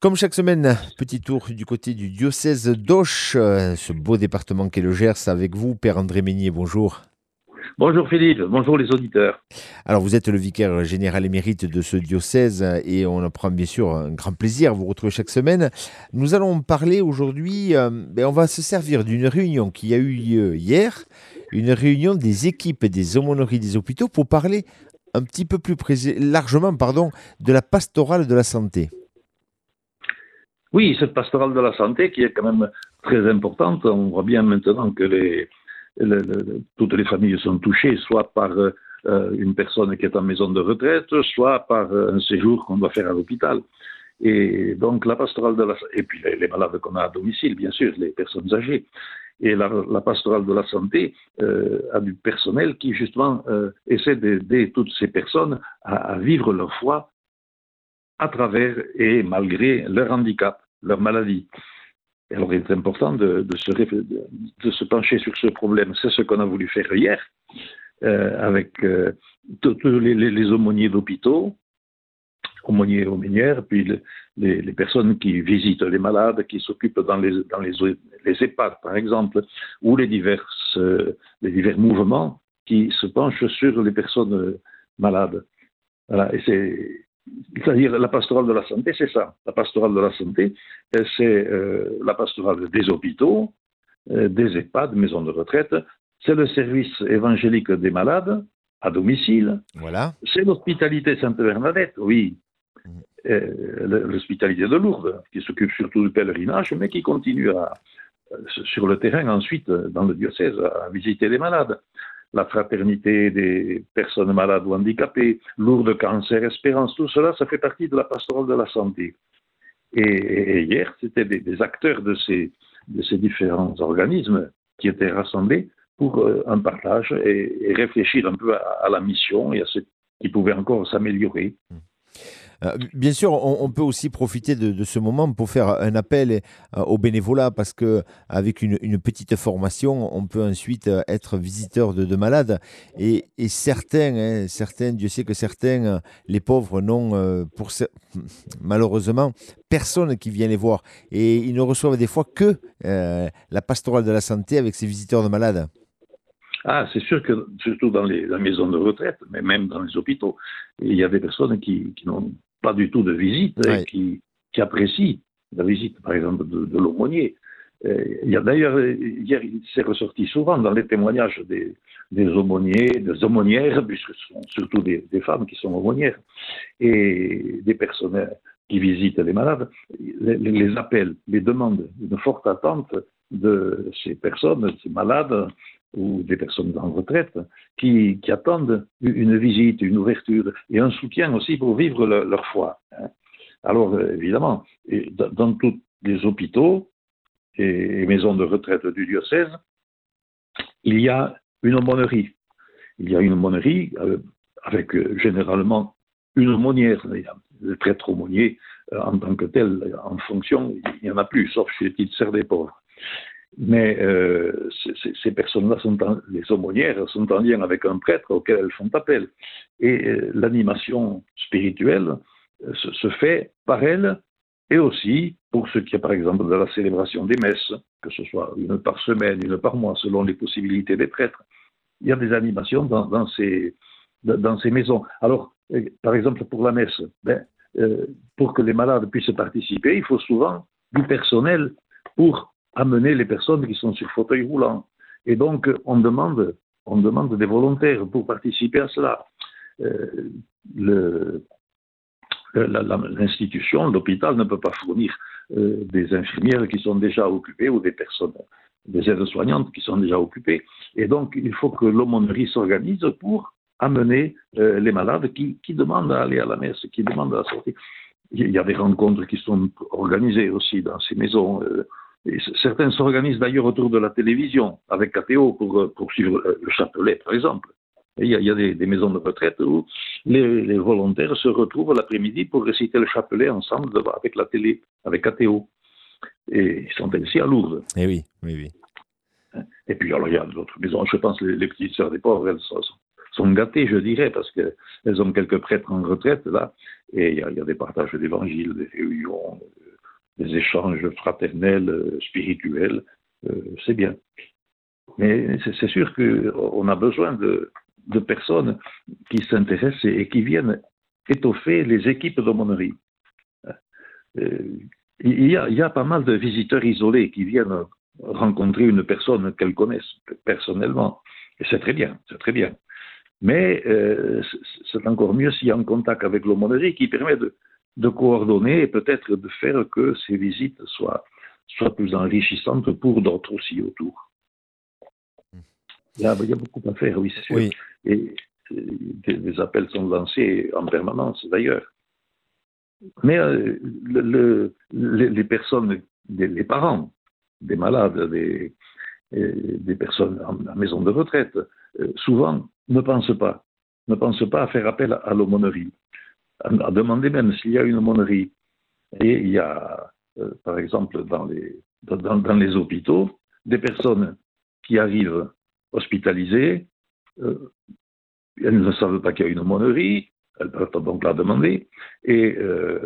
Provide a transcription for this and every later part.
Comme chaque semaine, petit tour du côté du diocèse d'Auch, ce beau département qu'est le Gers, avec vous, Père André Meignier, bonjour. Bonjour Philippe, bonjour les auditeurs. Alors vous êtes le vicaire général émérite de ce diocèse et on en prend bien sûr un grand plaisir à vous retrouver chaque semaine. Nous allons parler aujourd'hui, on va se servir d'une réunion qui a eu lieu hier, une réunion des équipes des aumôneries des hôpitaux pour parler un petit peu plus largement de la pastorale de la santé. Oui, cette pastorale de la santé qui est quand même très importante. On voit bien maintenant que toutes les familles sont touchées, soit par une personne qui est en maison de retraite, soit par un séjour qu'on doit faire à l'hôpital. Et donc la pastorale de la et puis les malades qu'on a à domicile, bien sûr, les personnes âgées. Et la pastorale de la santé a du personnel qui justement essaie d'aider toutes ces personnes à vivre leur foi à travers et malgré leur handicap, leur maladie. Et alors il est important de se pencher sur ce problème. C'est ce qu'on a voulu faire hier avec tous les aumôniers d'hôpitaux, aumôniers et aumônières, puis les personnes qui visitent les malades, qui s'occupent dans les EHPAD par exemple, ou les divers mouvements qui se penchent sur les personnes malades. Voilà, et c'est-à-dire la pastorale de la santé, c'est ça. La pastorale de la santé, c'est la pastorale des hôpitaux, des EHPAD, maisons de retraite. C'est le service évangélique des malades à domicile. Voilà. C'est l'hospitalité Sainte-Bernadette, oui. L'hospitalité de Lourdes, qui s'occupe surtout du pèlerinage, mais qui continue sur le terrain ensuite, dans le diocèse, à visiter les malades. La fraternité des personnes malades ou handicapées, Lourdes Cancer Espérance, tout cela, ça fait partie de la pastorale de la santé. Et hier, c'était des acteurs de ces différents organismes qui étaient rassemblés pour un partage et réfléchir un peu à la mission et à ce qui pouvait encore s'améliorer. Bien sûr, on peut aussi profiter de ce moment pour faire un appel au bénévolat parce que avec une petite formation, on peut ensuite être visiteur de malades et certains, Dieu sait que certains, les pauvres, n'ont malheureusement personne qui vient les voir et ils ne reçoivent des fois que la pastorale de la santé avec ses visiteurs de malades. Ah, c'est sûr que, surtout dans la maison de retraite, mais même dans les hôpitaux, il y a des personnes qui n'ont pas du tout de visite et Ouais. qui apprécient la visite, par exemple, de l'aumônier. Il y a d'ailleurs, hier, il s'est ressorti souvent dans les témoignages des aumôniers, des aumônières, puisque ce sont surtout des femmes qui sont aumônières, et des personnes qui visitent les malades, les appels, les demandes, une forte attente de ces personnes, ces malades, ou des personnes en retraite qui attendent une visite, une ouverture et un soutien aussi pour vivre leur foi. Alors, évidemment, dans tous les hôpitaux et maisons de retraite du diocèse, il y a une aumônerie. Il y a une aumônerie avec généralement une aumônière. Le prêtre aumônier, en tant que tel, en fonction, il n'y en a plus, sauf chez les petites sœurs des pauvres. Mais ces personnes-là, les aumônières, sont en lien avec un prêtre auquel elles font appel. Et l'animation spirituelle se fait par elles et aussi pour ce qui est par exemple de la célébration des messes, que ce soit une par semaine, une par mois, selon les possibilités des prêtres. Il y a des animations dans ces maisons. Alors, par exemple, pour la messe, pour que les malades puissent participer, il faut souvent du personnel pour amener les personnes qui sont sur fauteuil roulant. Et donc, on demande des volontaires pour participer à cela. L'institution, l'hôpital ne peut pas fournir des infirmières qui sont déjà occupées ou des personnes, des aides-soignantes qui sont déjà occupées. Et donc, il faut que l'aumônerie s'organise pour amener les malades qui demandent à aller à la messe, qui demandent à sortir. Il y a des rencontres qui sont organisées aussi dans ces maisons. Et certains s'organisent d'ailleurs autour de la télévision, avec KTO, pour suivre le chapelet, par exemple. Et il y a des maisons de retraite où les volontaires se retrouvent l'après-midi pour réciter le chapelet ensemble avec la télé, avec KTO. Et ils sont ainsi à Lourdes. Eh oui, oui, oui. Et puis, alors, il y a d'autres maisons. Je pense que les petites sœurs des pauvres, elles sont gâtées, je dirais, parce qu'elles ont quelques prêtres en retraite, là. Et il y a des partages d'évangiles, des réunions, des échanges fraternels, spirituels, c'est bien. Mais c'est sûr qu'on a besoin de personnes qui s'intéressent et qui viennent étoffer les équipes d'aumônerie. Il y a pas mal de visiteurs isolés qui viennent rencontrer une personne qu'elles connaissent personnellement. Et c'est très bien, c'est très bien. Mais c'est encore mieux s'il y a un contact avec l'aumônerie qui permet de coordonner et peut-être de faire que ces visites soient plus enrichissantes pour d'autres aussi autour. Il y a beaucoup à faire, oui, c'est sûr. Oui. Et des appels sont lancés en permanence, d'ailleurs. Mais les personnes, les parents des malades, des personnes en maison de retraite, souvent ne pensent pas à faire appel à l'aumônerie, à demander même s'il y a une aumônerie. Et il y a, par exemple, dans les hôpitaux, des personnes qui arrivent hospitalisées, elles ne savent pas qu'il y a une aumônerie, elles peuvent donc la demander, et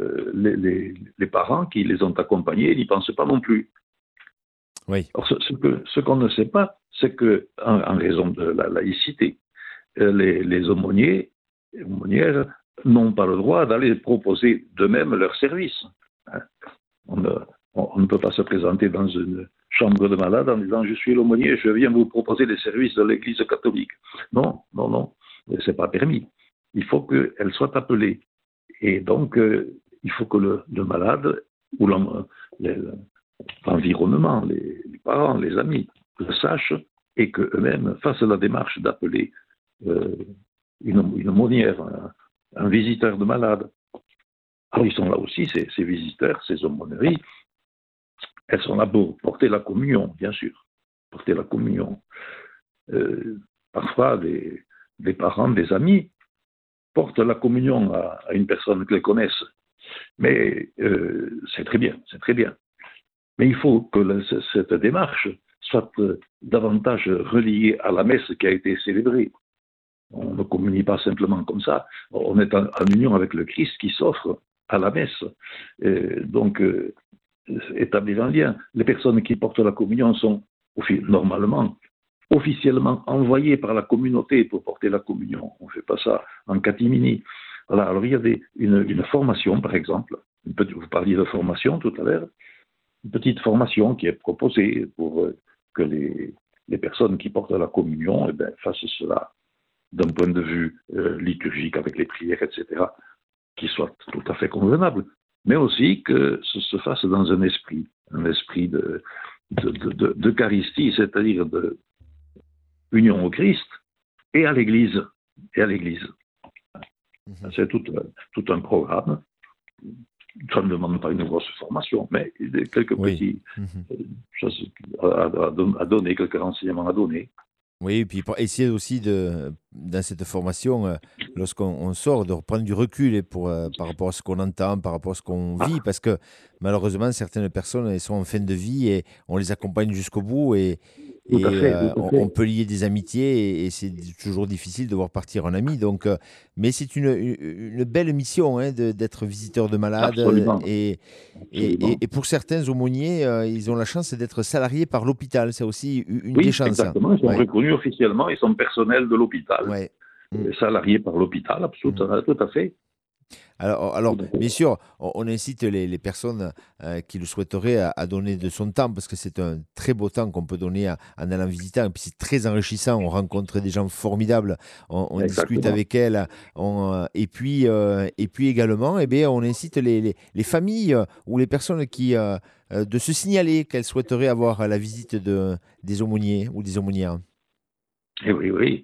les parents qui les ont accompagnés n'y pensent pas non plus. Oui. Alors, ce qu'on ne sait pas, c'est qu'en raison de la laïcité, les aumôniers et aumônières n'ont pas le droit d'aller proposer d'eux-mêmes leurs services. On ne peut pas se présenter dans une chambre de malade en disant « Je suis l'aumônier, je viens vous proposer les services de l'Église catholique ». Non, c'est pas permis. Il faut qu'elle soit appelée. Et donc, il faut que le malade ou l'environnement, les parents, les amis, le sachent et qu'eux-mêmes fassent la démarche d'appeler une aumônière, un visiteur de malade. Alors, ils sont là aussi, ces visiteurs, ces aumôneries. Elles sont là pour porter la communion, bien sûr. Porter la communion. Parfois, des parents, des amis portent la communion à une personne qu'elles connaissent. Mais c'est très bien, c'est très bien. Mais il faut que cette démarche soit davantage reliée à la messe qui a été célébrée. On ne communie pas simplement comme ça. On est en union avec le Christ qui s'offre à la messe. Donc, établir un lien. Les personnes qui portent la communion sont normalement, officiellement envoyées par la communauté pour porter la communion. On ne fait pas ça en catimini. Voilà. Alors, il y a une formation, par exemple. Vous parliez de formation tout à l'heure. Une petite formation qui est proposée pour que les personnes qui portent la communion fassent cela d'un point de vue liturgique avec les prières, etc., qui soit tout à fait convenable, mais aussi que ce se fasse dans un esprit d'Eucharistie, c'est-à-dire de union au Christ et à l'Église. C'est tout un programme. Ça ne demande pas une grosse formation, mais quelques petites choses à donner, quelques renseignements à donner. Oui, et puis pour essayer aussi dans cette formation, lorsqu'on sort, de reprendre du recul par rapport à ce qu'on entend, par rapport à ce qu'on vit, parce que malheureusement, certaines personnes elles sont en fin de vie et on les accompagne jusqu'au bout Tout à fait. on peut lier des amitiés et c'est toujours difficile de voir partir un ami. Donc, mais c'est une belle mission d'être visiteur de malades. Absolument. Et pour certains aumôniers, ils ont la chance d'être salariés par l'hôpital. C'est aussi une des chances. Exactement. Ils sont reconnus officiellement, ils sont personnels de l'hôpital. Ouais. Salariés par l'hôpital, absolument, tout à fait. Alors, bien sûr, on incite les personnes qui le souhaiteraient à donner de son temps parce que c'est un très beau temps qu'on peut donner en allant visiter. Et puis c'est très enrichissant. On rencontre des gens formidables, on discute avec elles. Et puis également, on incite les familles ou les personnes qui de se signaler qu'elles souhaiteraient avoir la visite des aumôniers ou des aumônières. Oui.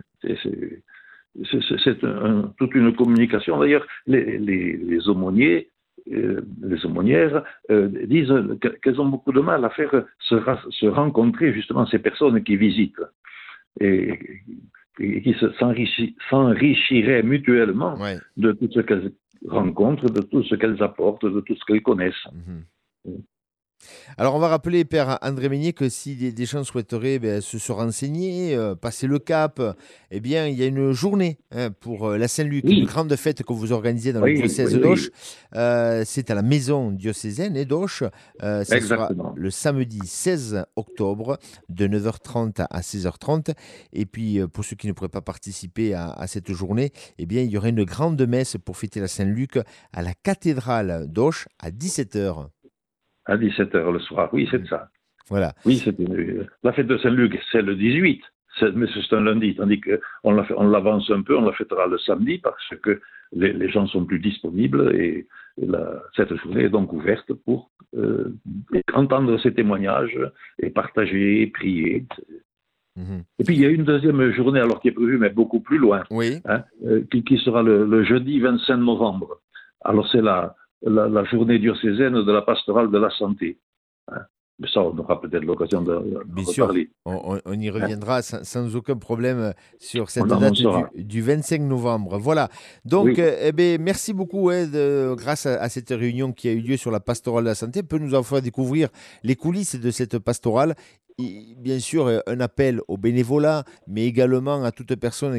C'est toute une communication. D'ailleurs, les aumôniers, les aumônières disent qu'elles ont beaucoup de mal à faire se rencontrer justement ces personnes qui visitent et qui s'enrichiraient mutuellement de tout ce qu'elles rencontrent, de tout ce qu'elles apportent, de tout ce qu'elles connaissent. Alors, on va rappeler, Père André Meignet, que si des gens souhaiteraient se renseigner, passer le cap, eh bien, il y a une journée pour la Saint-Luc, une Oui, grande fête que vous organisez dans le oui, diocèse oui, d'Auch. oui, C'est à la maison diocésaine d'Auch. Ce sera exactement. le samedi 16 octobre de 9h30 à 16h30. Et puis, pour ceux qui ne pourraient pas participer à cette journée, eh bien, il y aurait une grande messe pour fêter la Saint-Luc à la cathédrale d'Auch à 17h. À 17 heures le soir, oui, c'est ça. Voilà. Oui, la fête de Saint-Luc, c'est le 18, mais c'est un lundi, tandis on l'avance un peu, on la fêtera le samedi parce que les gens sont plus disponibles cette journée est donc ouverte pour entendre ces témoignages et partager, prier. Mhm. Et puis il y a une deuxième journée, alors qui est prévue, mais beaucoup plus loin, Oui. hein, qui sera le jeudi 25 novembre. Alors c'est la journée diocésaine de la pastorale de la santé. Hein. Mais ça, on aura peut-être l'occasion d'en Bien sûr, reparler. on y Hein. reviendra sans aucun problème sur On cette date annoncera. du 25 novembre. Voilà. Donc, Oui, eh ben, merci beaucoup grâce à cette réunion qui a eu lieu sur la pastorale de la santé. Peut nous en faire découvrir les coulisses de cette pastorale. Et bien sûr, un appel au bénévolat, mais également à toute personne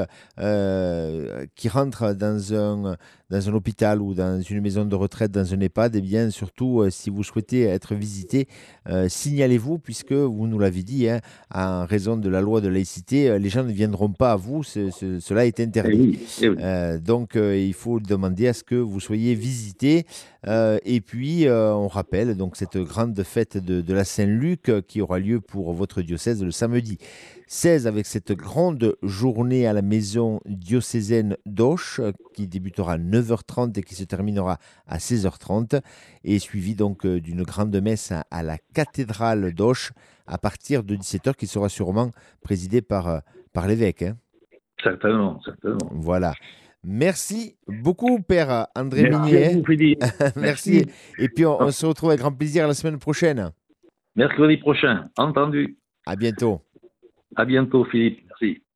qui rentre dans un hôpital ou dans une maison de retraite, dans un EHPAD. Et bien, surtout, si vous souhaitez être visité, signalez-vous, puisque vous nous l'avez dit, hein, en raison de la loi de laïcité, les gens ne viendront pas à vous, cela est eh interdit. oui, eh oui. Donc, il faut demander à ce que vous soyez visité. Et puis, on rappelle donc cette grande fête de la Saint-Luc qui aura lieu pour votre diocèse le samedi 16 avec cette grande journée à la maison diocésaine d'Auch qui débutera à 9h30 et qui se terminera à 16h30 et suivi donc d'une grande messe à la cathédrale d'Auch à partir de 17h qui sera sûrement présidée par l'évêque, hein. Certainement, certainement. Voilà. Merci beaucoup, Père André Merci à Meignet. vous, Philippe. Merci. Merci. Et puis, on se retrouve avec grand plaisir la semaine prochaine. Mercredi prochain, entendu. À bientôt. À bientôt, Philippe. Merci.